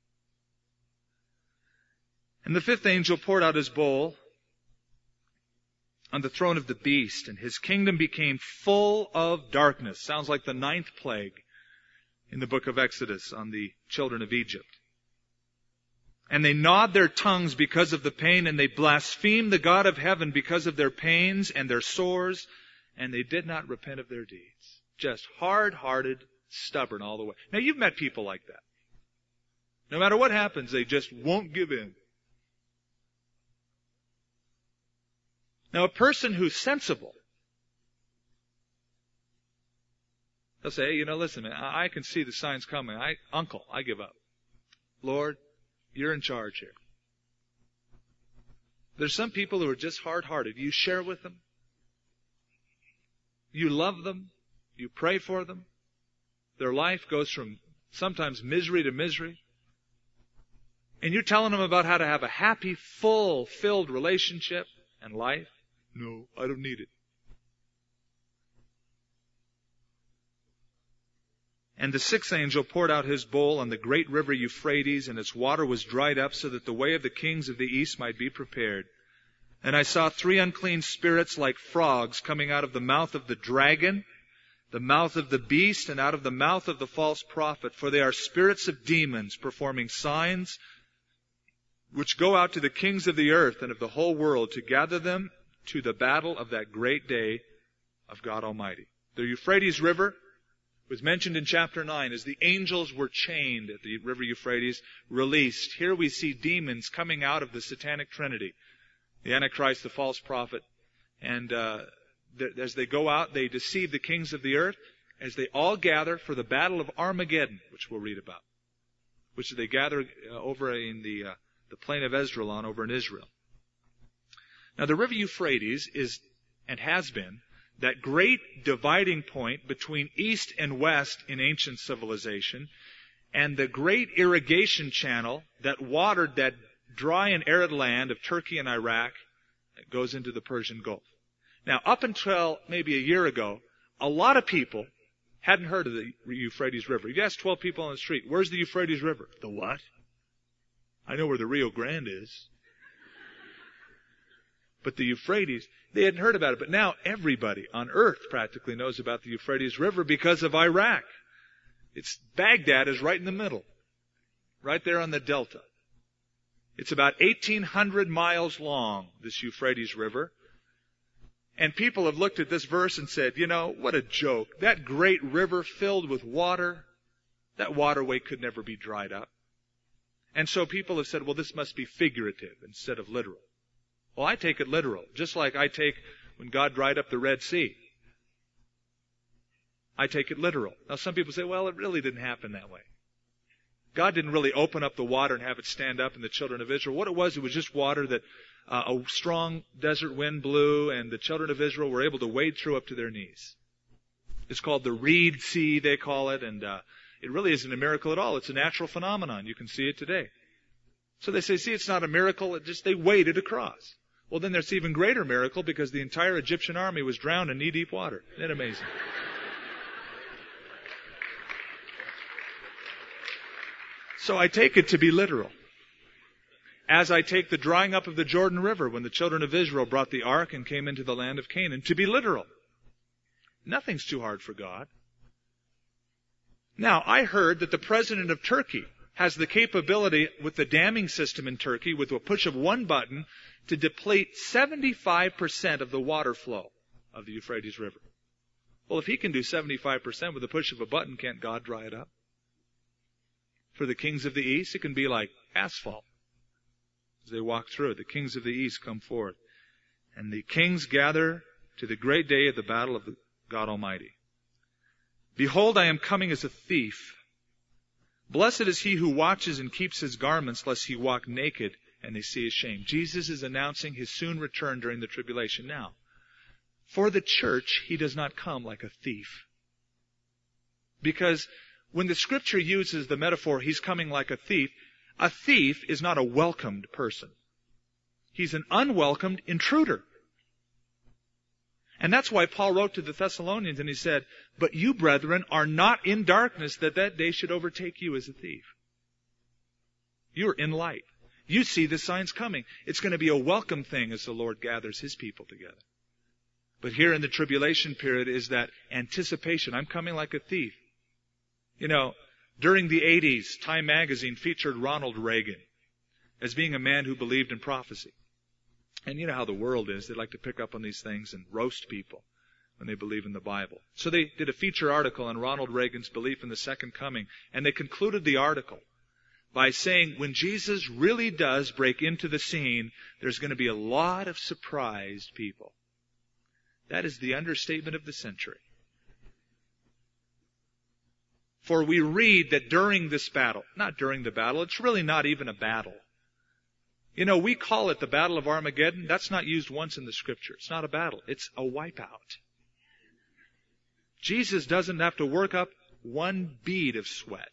S1: And the fifth angel poured out his bowl on the throne of the beast, and his kingdom became full of darkness. Sounds like the ninth plague in the book of Exodus on the children of Egypt. And they gnawed their tongues because of the pain, and they blasphemed the God of heaven because of their pains and their sores, and they did not repent of their deeds. Just hard-hearted, stubborn all the way. Now, you've met people like that. No matter what happens, they just won't give in. Now, a person who's sensible, they'll say, hey, you know, listen, man, I can see the signs coming. I, uncle, I give up. Lord, you're in charge here. There's some people who are just hard-hearted. You share with them. You love them. You pray for them. Their life goes from sometimes misery to misery. And you're telling them about how to have a happy, full, filled relationship and life. No, I don't need it. And the sixth angel poured out his bowl on the great river Euphrates, and its water was dried up so that the way of the kings of the east might be prepared. And I saw three unclean spirits like frogs coming out of the mouth of the dragon, the mouth of the beast, and out of the mouth of the false prophet. For they are spirits of demons performing signs which go out to the kings of the earth and of the whole world to gather them to the battle of that great day of God Almighty. The Euphrates River was mentioned in chapter nine as the angels were chained at the river Euphrates, released. Here we see demons coming out of the satanic trinity. The Antichrist, the false prophet. And uh, th- as they go out, they deceive the kings of the earth as they all gather for the battle of Armageddon, which we'll read about. Which they gather uh, over in the, uh, the plain of Esdraelon over in Israel. Now the river Euphrates is, and has been, that great dividing point between east and west in ancient civilization, and the great irrigation channel that watered that dry and arid land of Turkey and Iraq that goes into the Persian Gulf. Now, up until maybe a year ago, a lot of people hadn't heard of the Euphrates River. You ask twelve people on the street, where's the Euphrates River? The what? I know where the Rio Grande is. But the Euphrates, they hadn't heard about it. But now everybody on earth practically knows about the Euphrates River because of Iraq. It's Baghdad is right in the middle, right there on the delta. It's about eighteen hundred miles long, this Euphrates River. And people have looked at this verse and said, you know, what a joke. That great river filled with water, that waterway could never be dried up. And so people have said, well, this must be figurative instead of literal. Well, I take it literal, just like I take when God dried up the Red Sea. I take it literal. Now, some people say, well, it really didn't happen that way. God didn't really open up the water and have it stand up in the children of Israel. What it was, it was just water that uh, a strong desert wind blew, and the children of Israel were able to wade through up to their knees. It's called the Reed Sea, they call it, and uh, it really isn't a miracle at all. It's a natural phenomenon. You can see it today. So they say, see, it's not a miracle. It just they waded across. Well, then there's even greater miracle because the entire Egyptian army was drowned in knee-deep water. Isn't that amazing? So I take it to be literal. As I take the drying up of the Jordan River when the children of Israel brought the ark and came into the land of Canaan to be literal. Nothing's too hard for God. Now, I heard that the president of Turkey has the capability with the damming system in Turkey, with a push of one button, to deplete seventy-five percent of the water flow of the Euphrates River. Well, if he can do seventy-five percent with the push of a button, can't God dry it up? For the kings of the east, it can be like asphalt. As they walk through it, the kings of the east come forth. And the kings gather to the great day of the battle of the God Almighty. Behold, I am coming as a thief. Blessed is he who watches and keeps his garments, lest he walk naked and they see his shame. Jesus is announcing his soon return during the tribulation. Now, for the church, he does not come like a thief. Because when the Scripture uses the metaphor, he's coming like a thief, a thief is not a welcomed person. He's an unwelcomed intruder. And that's why Paul wrote to the Thessalonians and he said, but you, brethren, are not in darkness, that that day should overtake you as a thief. You're in light. You see the signs coming. It's going to be a welcome thing as the Lord gathers his people together. But here in the tribulation period is that anticipation. I'm coming like a thief. You know, during the eighties, Time magazine featured Ronald Reagan as being a man who believed in prophecy. And you know how the world is. They like to pick up on these things and roast people when they believe in the Bible. So they did a feature article on Ronald Reagan's belief in the second coming. And they concluded the article by saying when Jesus really does break into the scene, there's going to be a lot of surprised people. That is the understatement of the century. For we read that during this battle, not during the battle, it's really not even a battle. You know, we call it the Battle of Armageddon. That's not used once in the Scripture. It's not a battle. It's a wipeout. Jesus doesn't have to work up one bead of sweat.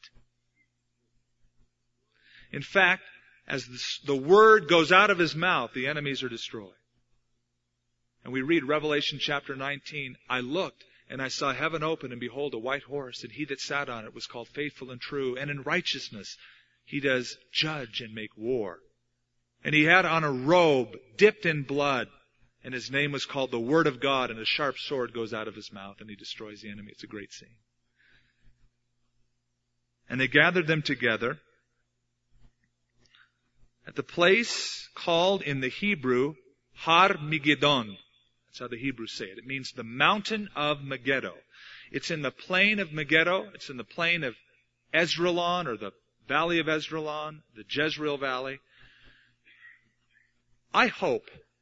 S1: In fact, as the word goes out of his mouth, the enemies are destroyed. And we read Revelation chapter nineteen, I looked, and I saw heaven open, and behold, a white horse, and he that sat on it was called Faithful and True, and in righteousness he does judge and make war. And he had on a robe dipped in blood, and his name was called the Word of God, and a sharp sword goes out of his mouth, and he destroys the enemy. It's a great scene. And they gathered them together at the place called in the Hebrew Har Megiddon. That's how the Hebrews say it. It means the mountain of Megiddo. It's in the plain of Megiddo. It's in the plain of Esdraelon, or the valley of Esdraelon, the Jezreel Valley. I hope,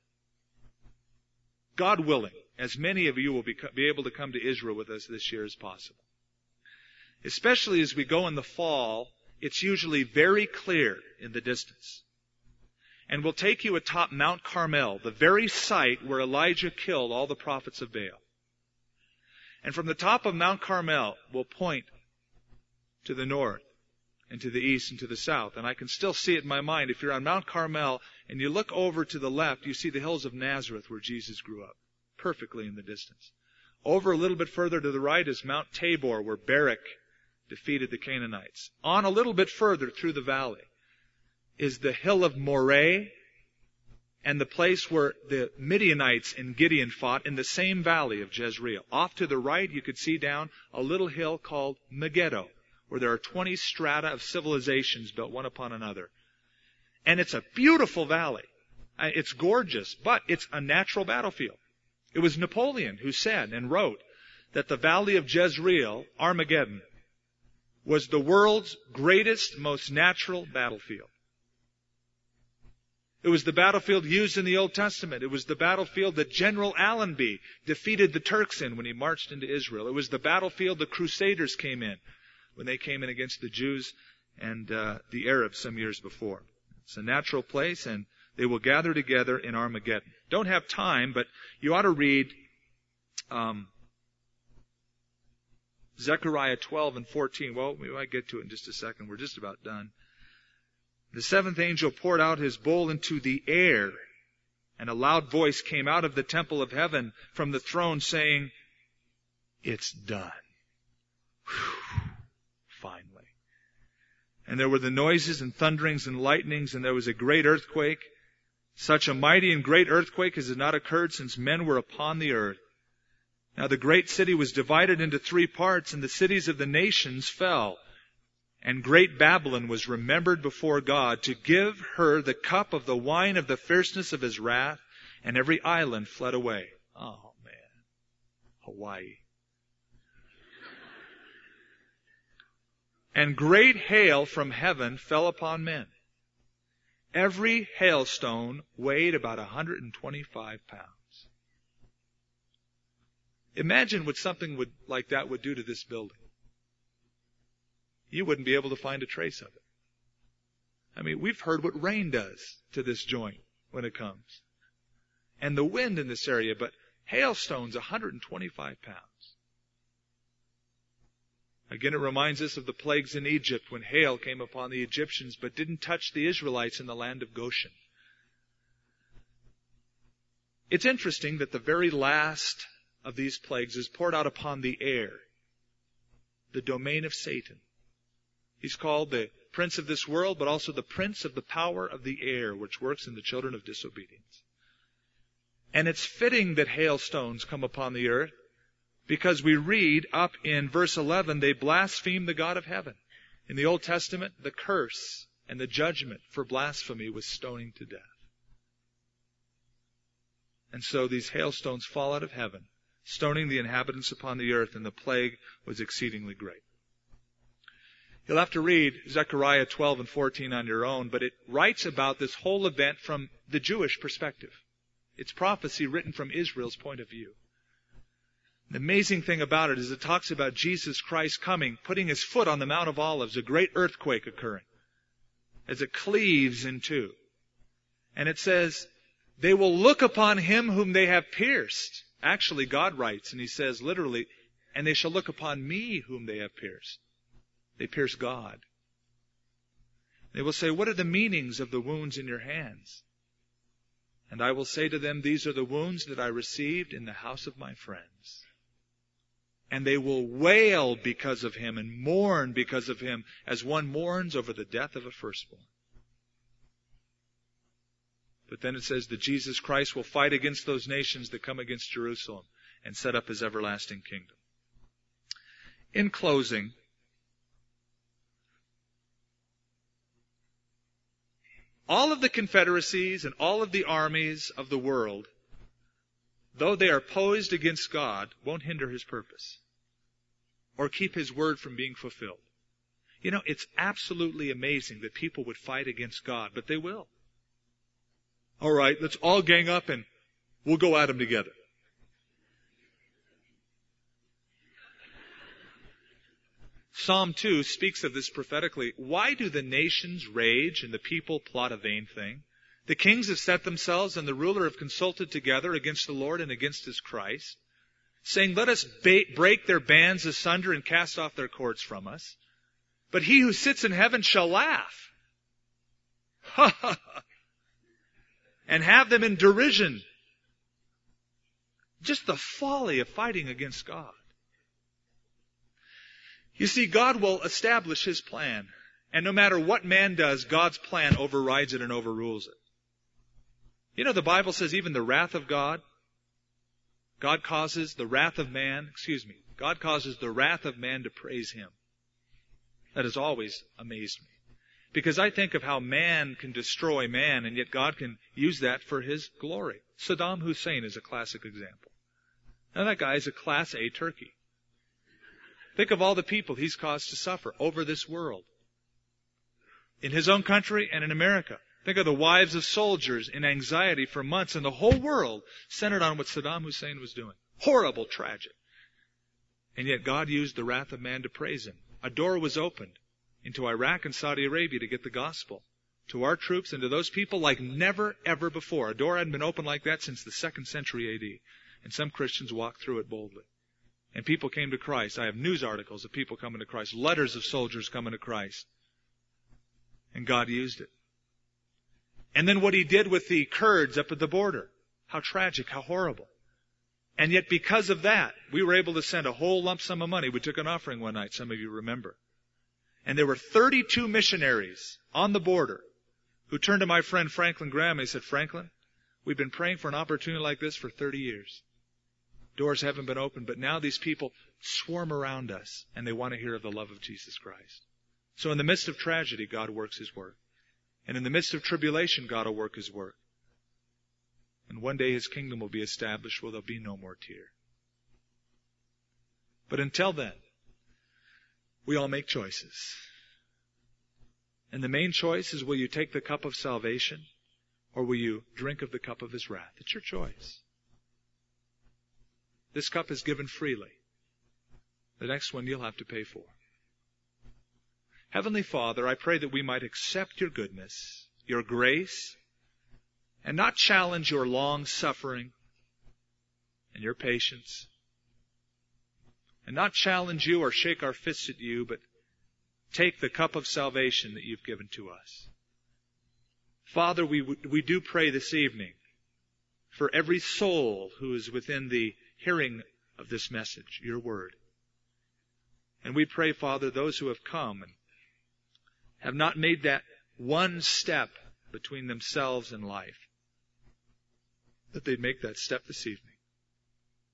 S1: God willing, as many of you will be, be able to come to Israel with us this year as possible. Especially as we go in the fall, it's usually very clear in the distance. And we'll take you atop Mount Carmel, the very site where Elijah killed all the prophets of Baal. And from the top of Mount Carmel, we'll point to the north and to the east and to the south. And I can still see it in my mind. If you're on Mount Carmel and you look over to the left, you see the hills of Nazareth where Jesus grew up, perfectly in the distance. Over a little bit further to the right is Mount Tabor, where Barak defeated the Canaanites. On a little bit further through the valley is the hill of Moreh, and the place where the Midianites and Gideon fought in the same valley of Jezreel. Off to the right, you could see down a little hill called Megiddo, where there are twenty strata of civilizations built one upon another. And it's a beautiful valley. It's gorgeous, but it's a natural battlefield. It was Napoleon who said and wrote that the valley of Jezreel, Armageddon, was the world's greatest, most natural battlefield. It was the battlefield used in the Old Testament. It was the battlefield that General Allenby defeated the Turks in when he marched into Israel. It was the battlefield the Crusaders came in when they came in against the Jews and uh, the Arabs some years before. It's a natural place, and They will gather together in Armageddon. Don't have time, but you ought to read um, Zechariah twelve and fourteen. Well, we might get to it in just a second. We're just about done. The seventh angel poured out his bowl into the air, and a loud voice came out of the temple of heaven from the throne saying, "It's done." Whew. Finally. And there were the noises and thunderings and lightnings, and there was a great earthquake, such a mighty and great earthquake as had not occurred since men were upon the earth. Now the great city was divided into three parts, and the cities of the nations fell. And great Babylon was remembered before God to give her the cup of the wine of the fierceness of his wrath, and every island fled away. Oh, man. Hawaii. And great hail from heaven fell upon men. Every hailstone weighed about one hundred twenty-five pounds. Imagine what something would, like that would do to this building. You wouldn't be able to find a trace of it. I mean, we've heard what rain does to this joint when it comes. And the wind in this area, but hailstones, one hundred twenty-five pounds. Again, it reminds us of the plagues in Egypt when hail came upon the Egyptians but didn't touch the Israelites in the land of Goshen. It's interesting that the very last of these plagues is poured out upon the air, the domain of Satan. He's called the prince of this world, but also the prince of the power of the air, which works in the children of disobedience. And it's fitting that hailstones come upon the earth, because we read up in verse eleven, they blaspheme the God of heaven. In the Old Testament, the curse and the judgment for blasphemy was stoning to death. And so these hailstones fall out of heaven, stoning the inhabitants upon the earth, and the plague was exceedingly great. You'll have to read Zechariah twelve and fourteen on your own, but it writes about this whole event from the Jewish perspective. It's prophecy written from Israel's point of view. The amazing thing about it is it talks about Jesus Christ coming, putting his foot on the Mount of Olives, a great earthquake occurring, as it cleaves in two. And it says, they will look upon him whom they have pierced. Actually, God writes, and he says literally, and they shall look upon me whom they have pierced. They pierce God. They will say, what are the meanings of the wounds in your hands? And I will say to them, these are the wounds that I received in the house of my friends. And they will wail because of him and mourn because of him, as one mourns over the death of a firstborn. But then it says that Jesus Christ will fight against those nations that come against Jerusalem and set up his everlasting kingdom. In closing, all of the confederacies and all of the armies of the world, though they are posed against God, won't hinder his purpose or keep his word from being fulfilled. You know, it's absolutely amazing that people would fight against God, but they will. All right, let's all gang up and we'll go at them together. Psalm two speaks of this prophetically. Why do the nations rage and the people plot a vain thing? The kings have set themselves and the ruler have consulted together against the Lord and against his Christ, saying, let us ba- break their bands asunder and cast off their cords from us. But he who sits in heaven shall laugh. Ha ha ha. And have them in derision. Just the folly of fighting against God. You see, God will establish his plan. And no matter what man does, God's plan overrides it and overrules it. You know, the Bible says even the wrath of God, God causes the wrath of man, excuse me, God causes the wrath of man to praise him. That has always amazed me. Because I think of how man can destroy man, and yet God can use that for his glory. Saddam Hussein is a classic example. Now that guy is a class A turkey. Think of all the people he's caused to suffer over this world. In his own country and in America. Think of the wives of soldiers in anxiety for months, and the whole world centered on what Saddam Hussein was doing. Horrible, tragic. And yet God used the wrath of man to praise him. A door was opened into Iraq and Saudi Arabia to get the gospel to our troops and to those people like never, ever before. A door hadn't been opened like that since the second century A D. And some Christians walked through it boldly. And people came to Christ. I have news articles of people coming to Christ, letters of soldiers coming to Christ. And God used it. And then what He did with the Kurds up at the border. How tragic, how horrible. And yet because of that, we were able to send a whole lump sum of money. We took an offering one night, some of you remember. And there were thirty-two missionaries on the border who turned to my friend Franklin Graham and he said, Franklin, we've been praying for an opportunity like this for thirty years. Doors haven't been opened, but now these people swarm around us and they want to hear of the love of Jesus Christ. So in the midst of tragedy, God works His work. And in the midst of tribulation, God will work His work. And one day His kingdom will be established where there'll be no more tear. But until then, we all make choices. And the main choice is, will you take the cup of salvation or will you drink of the cup of His wrath? It's your choice. This cup is given freely. The next one you'll have to pay for. Heavenly Father, I pray that we might accept Your goodness, Your grace, and not challenge Your long suffering and Your patience. And not challenge You or shake our fists at You, but take the cup of salvation that You've given to us. Father, we, we do pray this evening for every soul who is within the hearing of this message, Your word. And we pray, Father, those who have come and have not made that one step between themselves and life, that they'd make that step this evening.